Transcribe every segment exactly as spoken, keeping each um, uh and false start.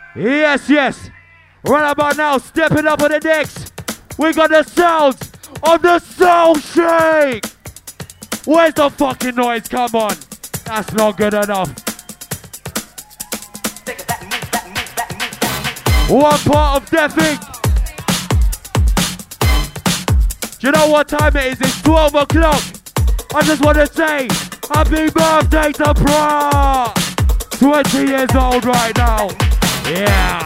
Yes, yes. Right about now, stepping up on the decks. We got the sounds of the Soul Shake. Where's the fucking noise? Come on. That's not good enough. One part of Death Incorporated. Do you know what time it is? It's twelve o'clock. I just want to say, happy birthday to Pra! twenty years old right now. Yeah.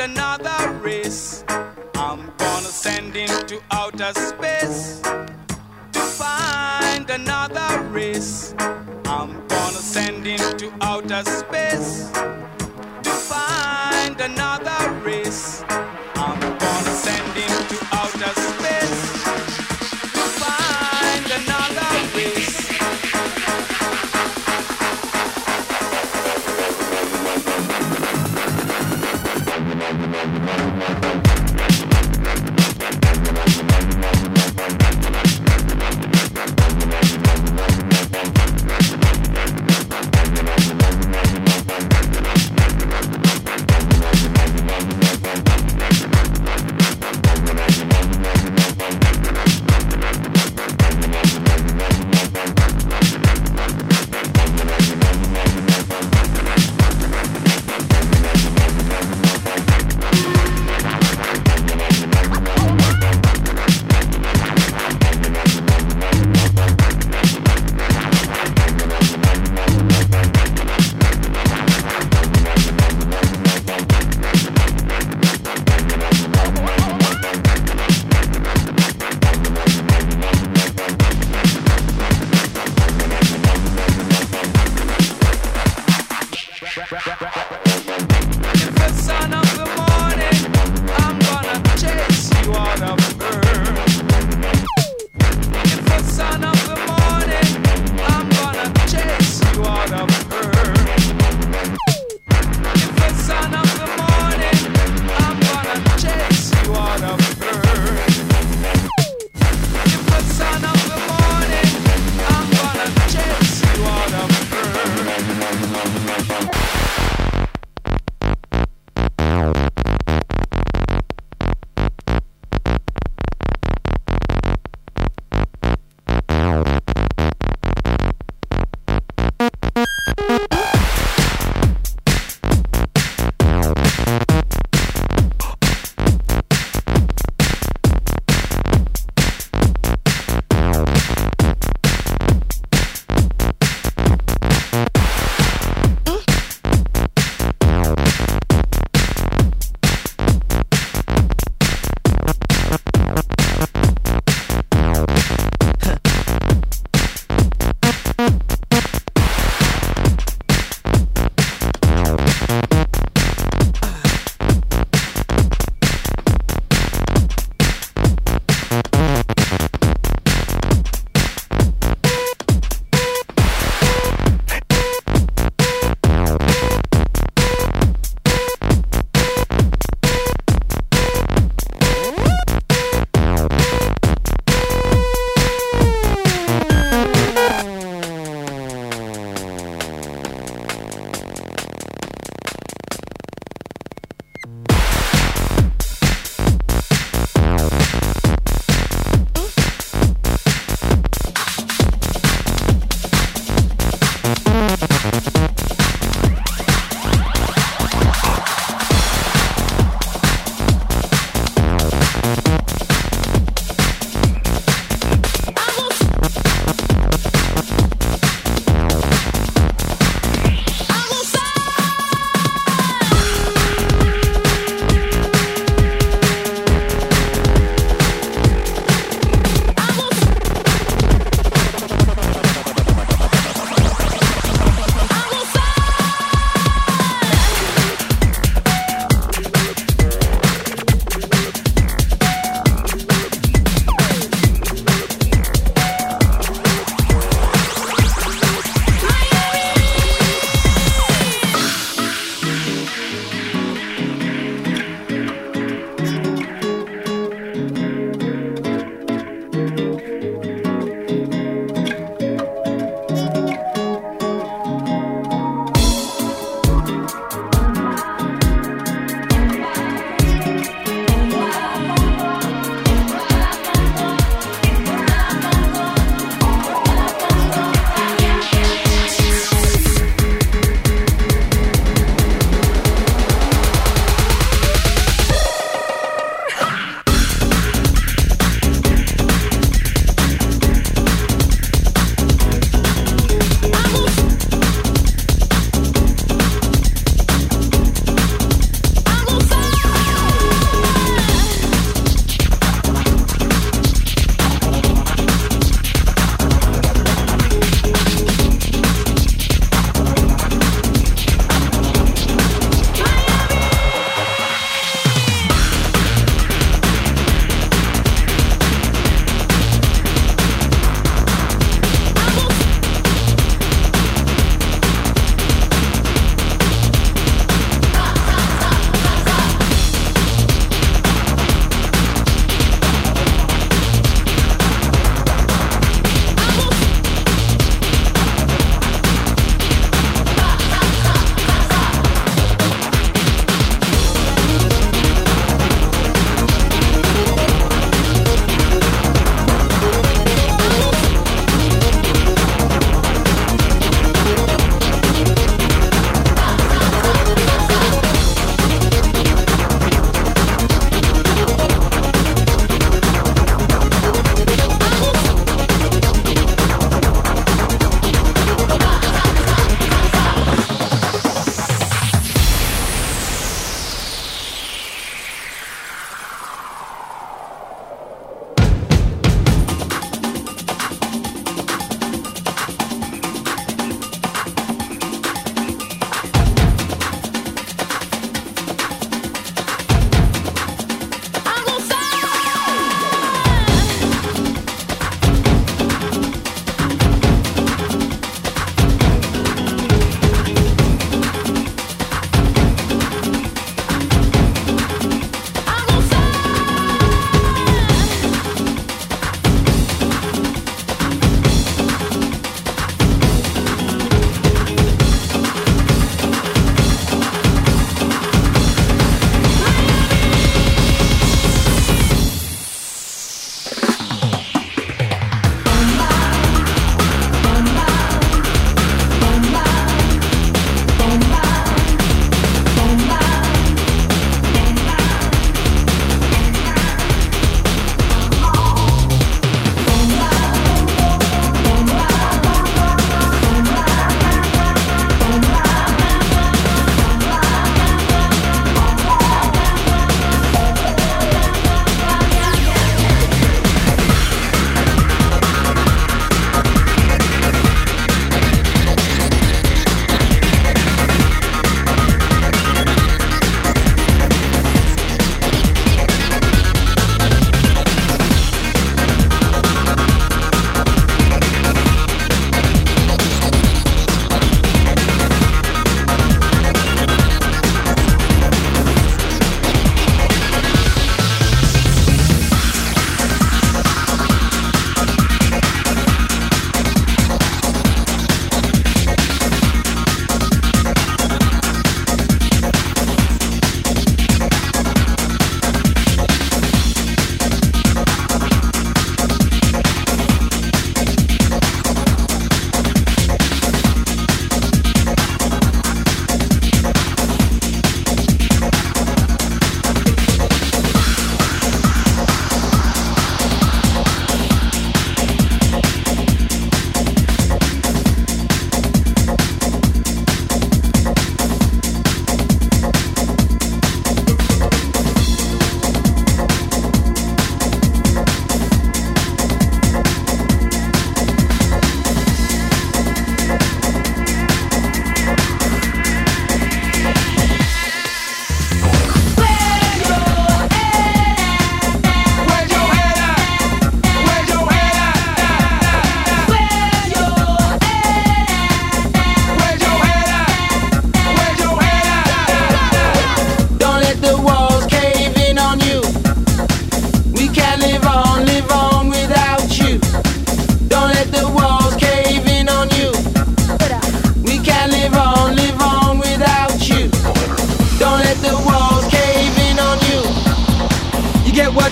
another race. I'm gonna send him to outer space to find another race. I'm gonna send him to outer space to find another race. I'm gonna send him to outer space to find another race.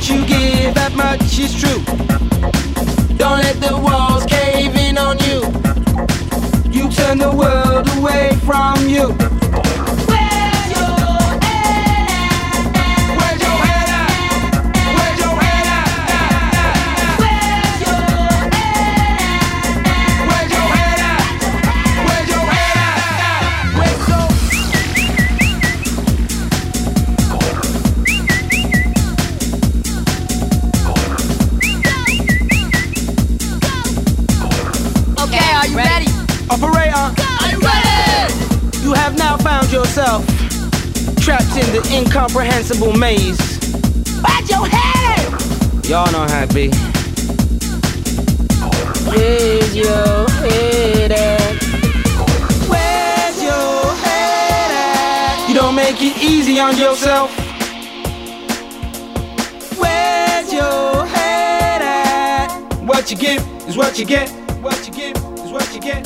much you give, that much is true. Don't let the walls cave in on you. You turn the world away from you. Yourself trapped in the incomprehensible maze. Where's your head? Y'all know how it be. Where's your head at? Where's your head at? You don't make it easy on yourself. Where's your head at? What you give is what you get. What you give is what you get.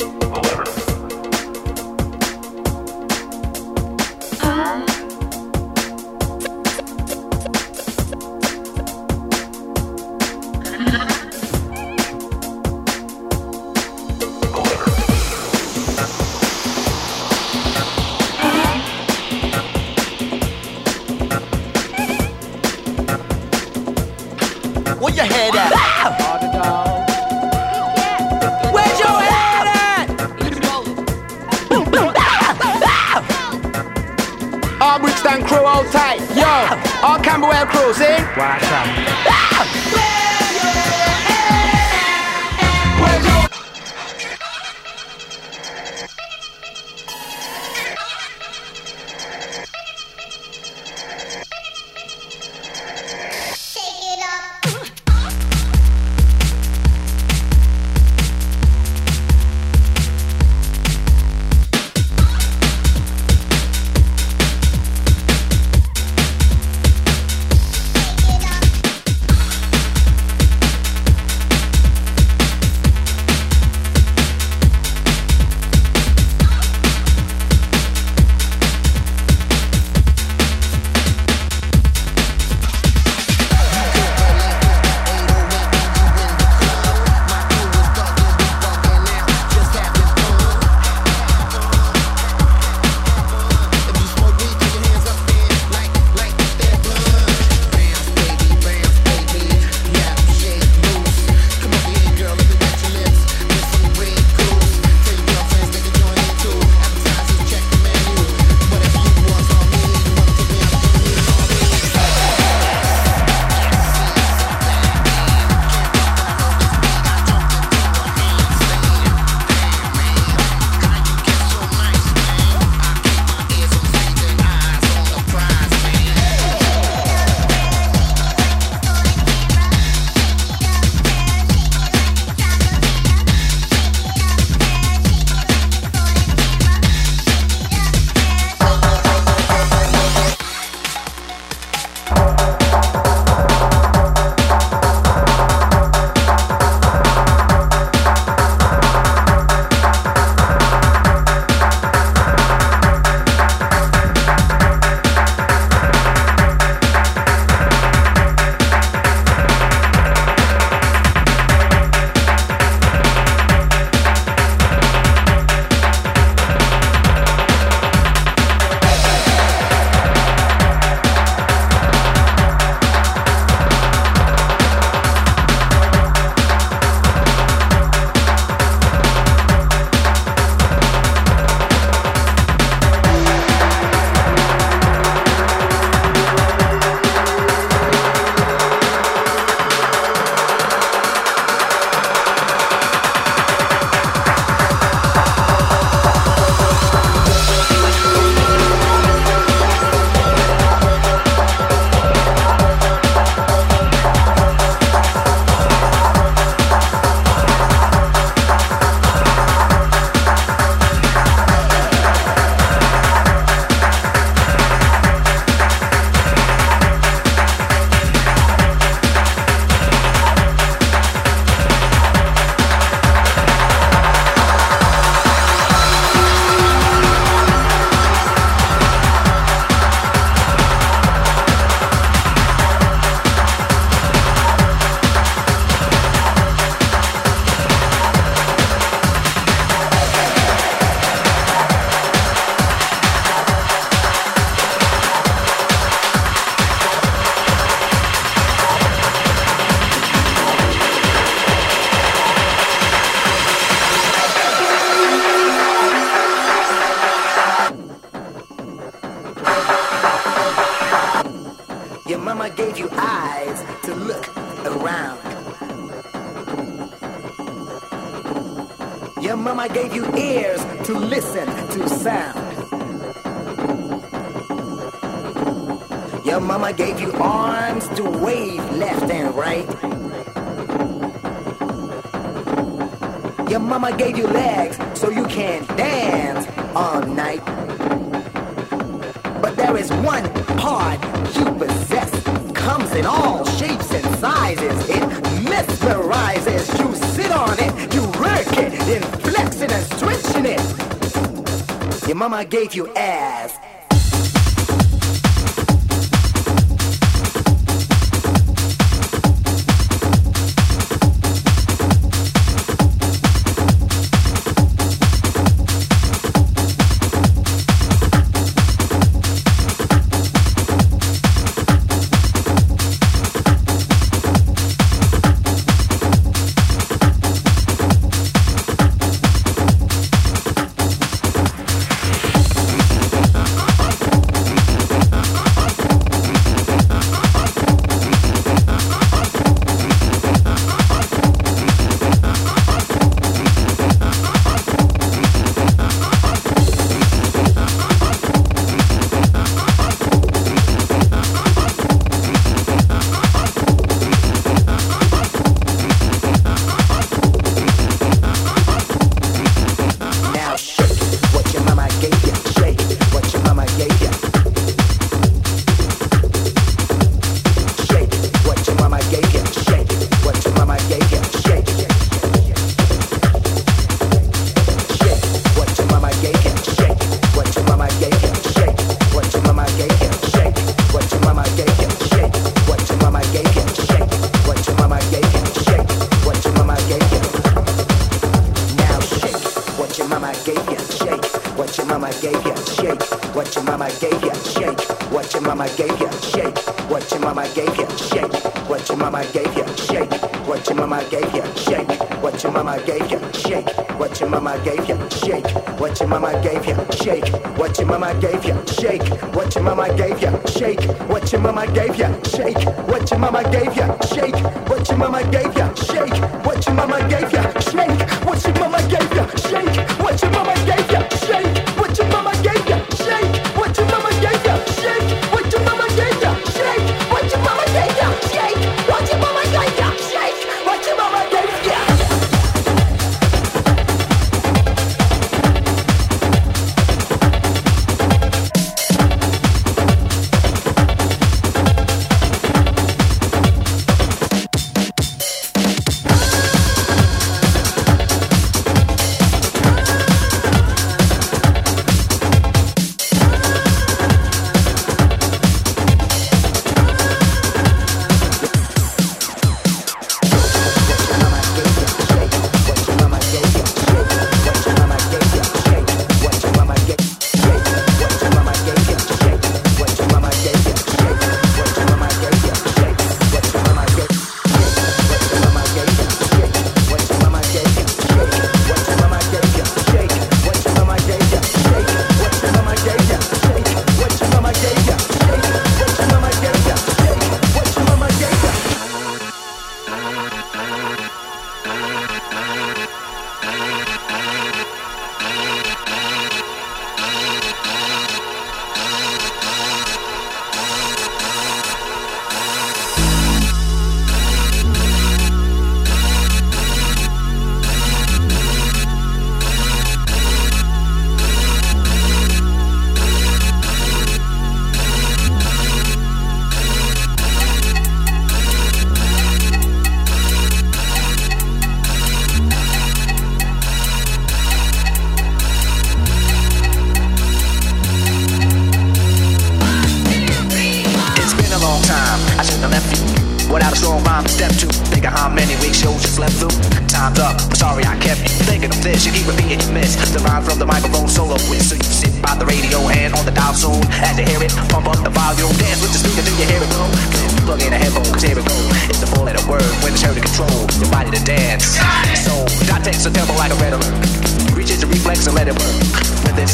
Where your head at? Where's your head at? All Brixton crew all tight. Yo, all Camberwell crew, see? Watch out. mama gave you eyes to look around. Your mama gave you ears to listen to sound. Your mama gave you arms to wave left and right. Your mama gave you legs so you can dance all night. But there is one part you possess, comes in all shapes and sizes. It mesmerizes. You sit on it, you work it, then flexing and stretching it. Your mama gave you ass.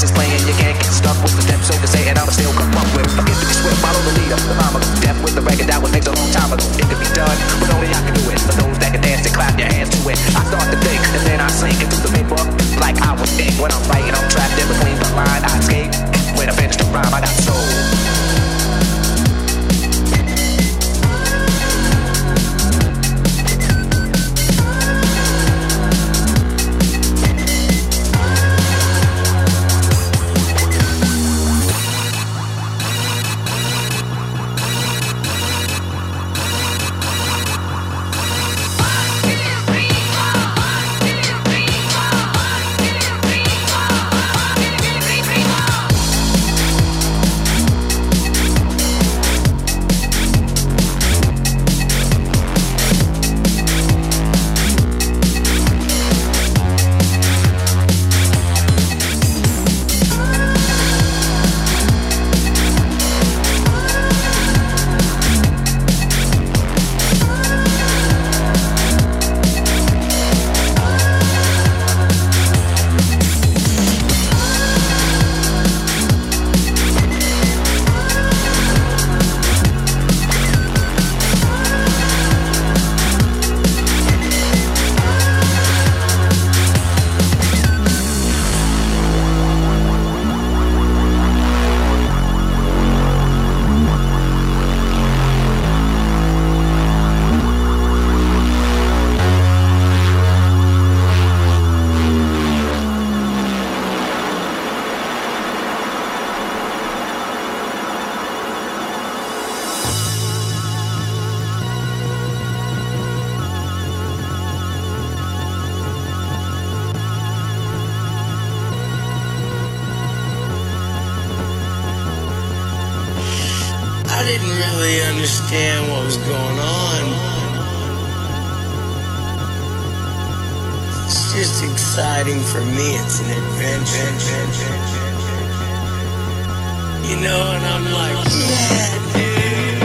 Stuck with the steps, so to say, and I'ma still come up with. Forget to be swift, follow the leader. The mama, death with the record. I didn't really understand what was going on. It's just exciting for me. It's an adventure. You know, and I'm like, yeah, dude.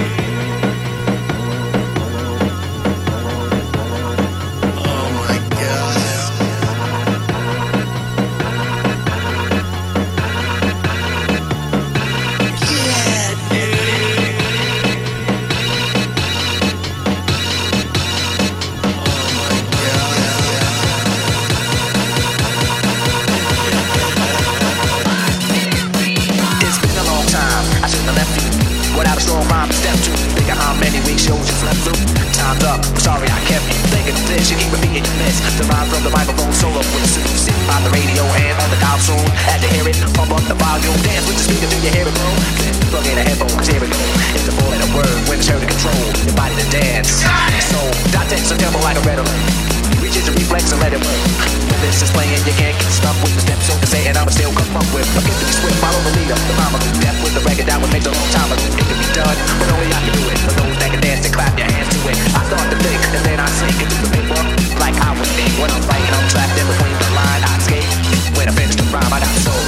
Derived from the microphone solo with the suit. Sit by the radio and on the dial soon. Had to hear it, pump up the volume. Dance with the speaker, do you hear it, bro? Plug in a headphone, cause here we go. It's a four letter word when it's heard to control your body to dance. So, dot text a tempo like a red alert. Reach into reflex and let it work. When this is playing, you can't get stuck with the steps. So to say, and I'ma still come up with. But get to be swift, follow the leader. The mama do death with the record that was made a long time ago. It can be done, but only I can do it. For those that can dance and clap your hands to it. I start to think, and then I sink into the paper. Like I would think when I'm fighting, I'm trapped in between the line. I escape when I finish the rhyme. I got soul.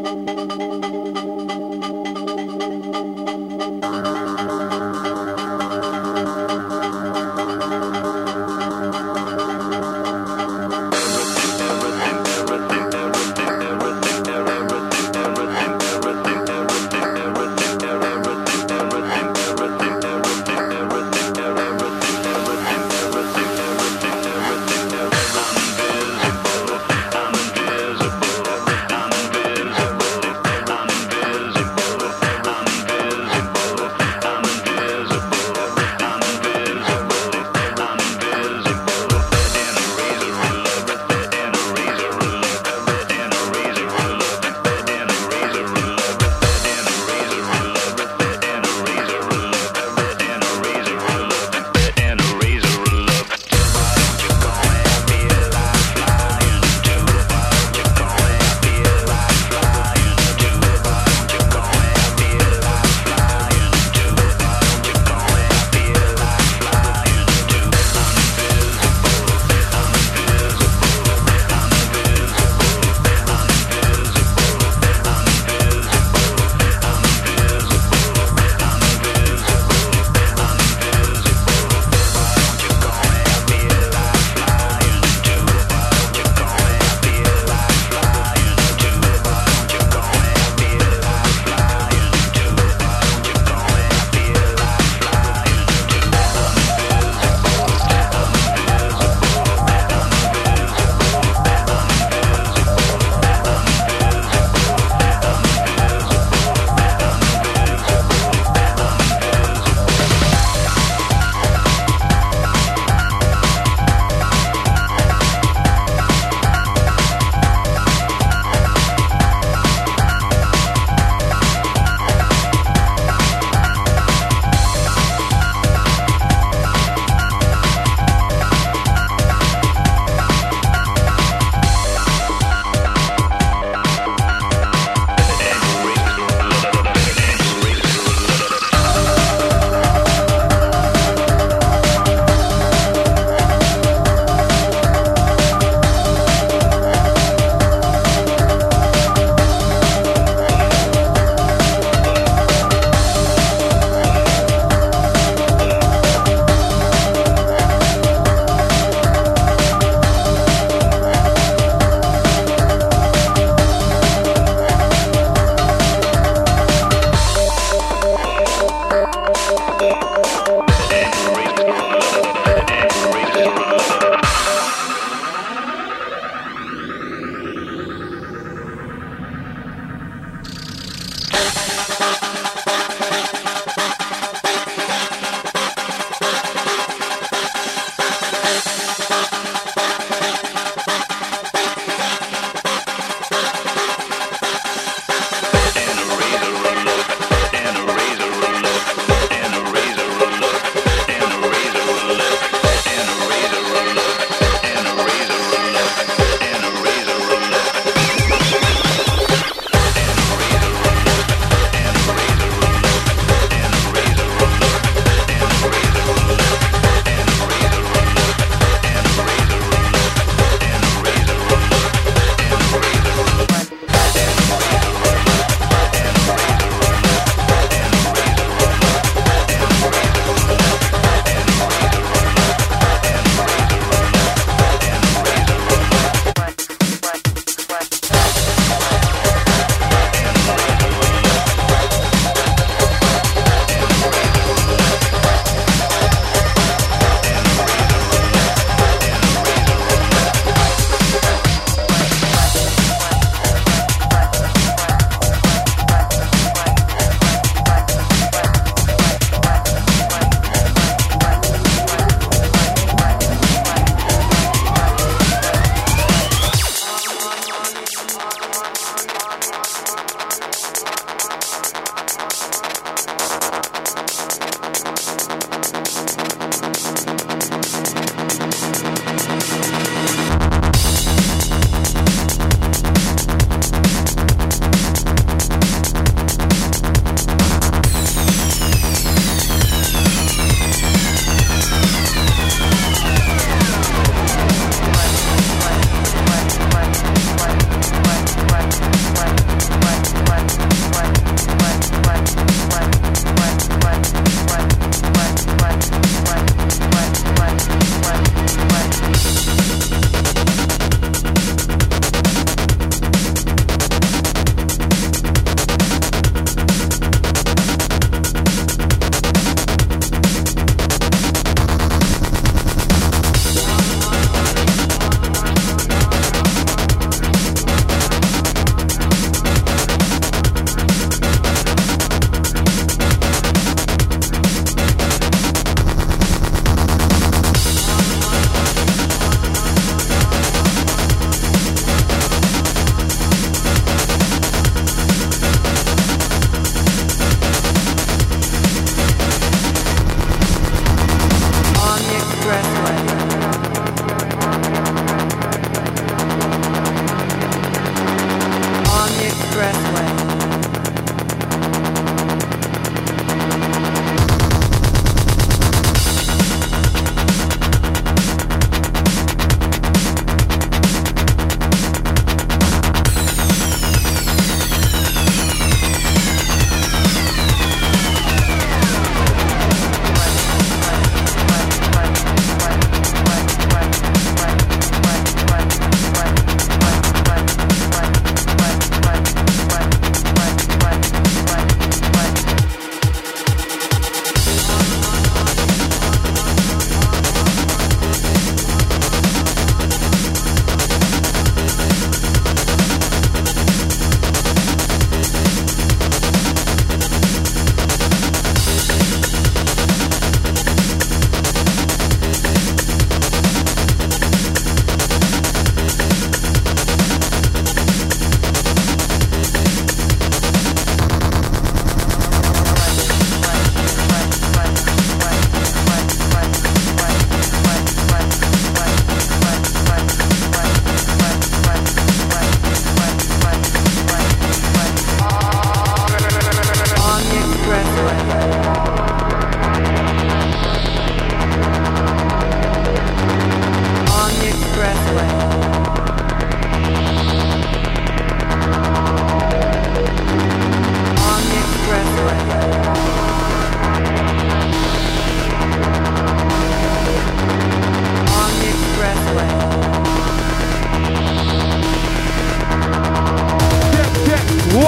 I'm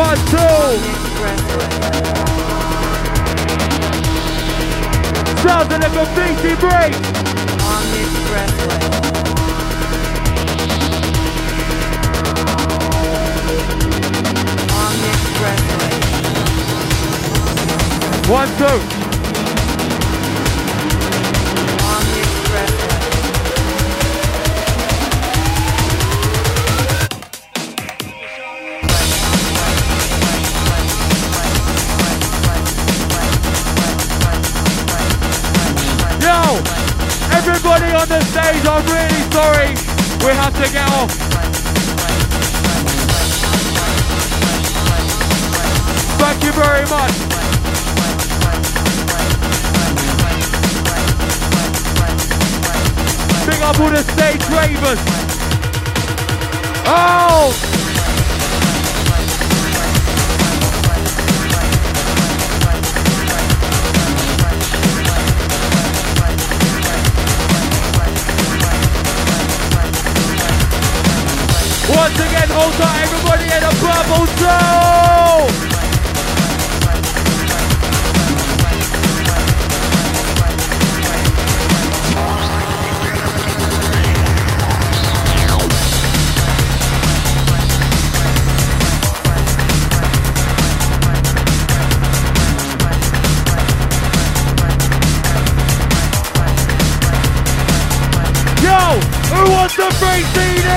one, two. Sounds of the graffiti break. On the expressway. On the expressway. One, two. On the expressway. Yo, everybody on the stage, I'm really sorry. We have to get off. Thank you very much. Big up all the stage ravers. Oh! Once again, hold tight, everybody in the purple zone! Yo, who wants the free C D?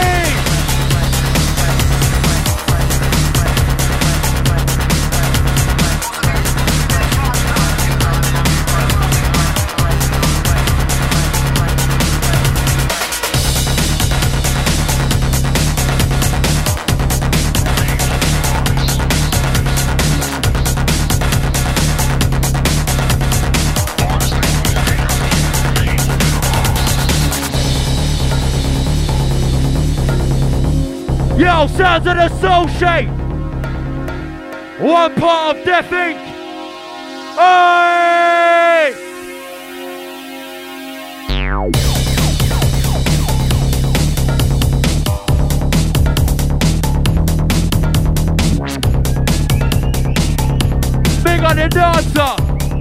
Yo, sounds of the Soul Shake. One part of Death Incorporated. Hey! Big on the dancer.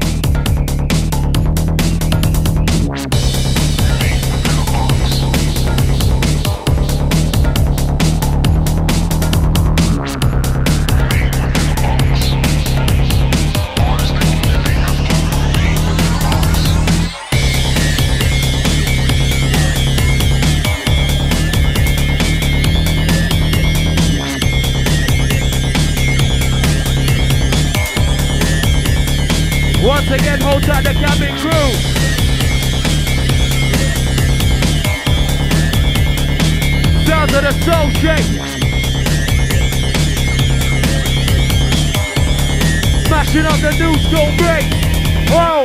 Once again, hold tight the cabin crew. Sounds of the Soul Shake. Smashing up the new school break. Whoa!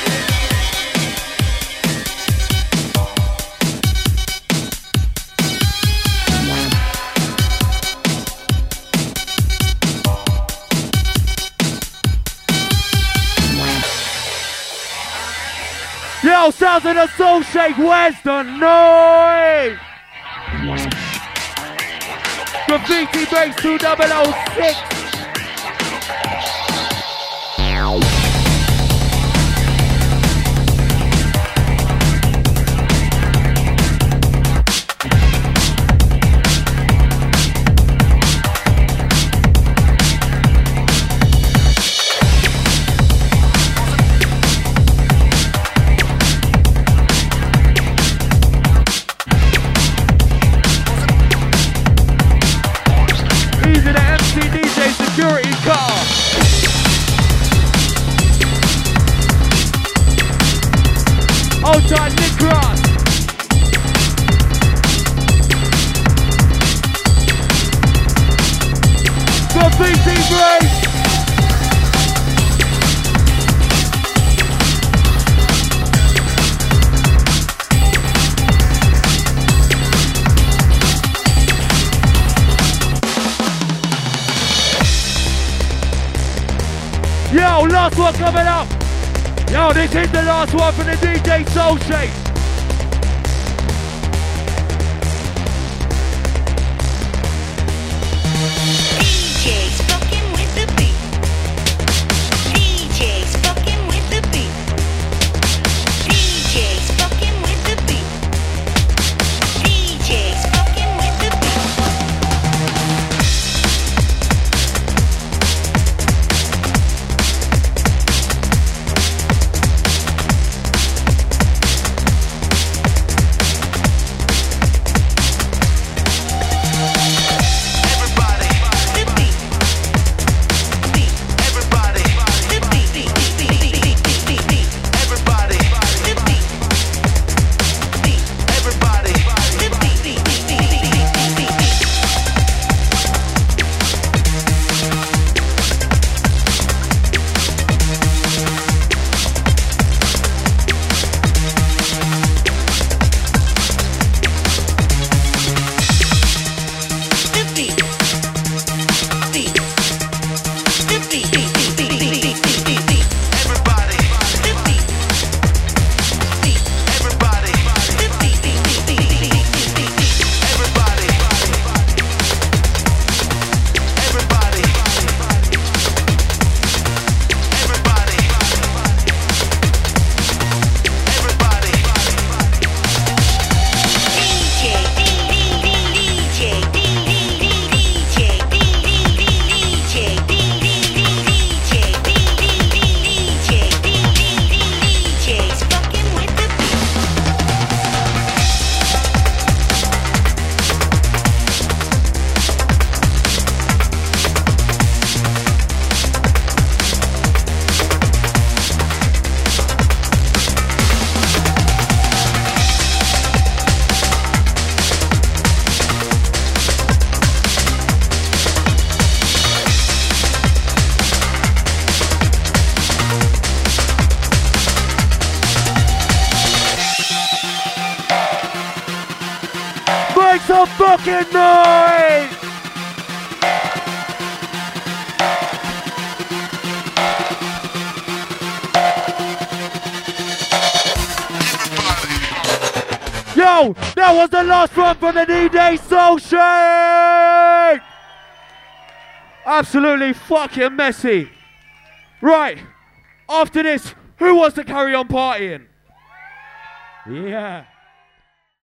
Yo, sounds of the Soul Shake, where's the noise? Graffiti breaks two thousand six. Security car. Hold tight, Nick Cross. Graffiti break. Yo, last one coming up. Yo, this is the last one for the D J Soul Shake. D J's fucking fucking noise! Yo, that was the last one from the D-Day Soul Shake! Absolutely fucking messy. Right, after this, who wants to carry on partying? Yeah.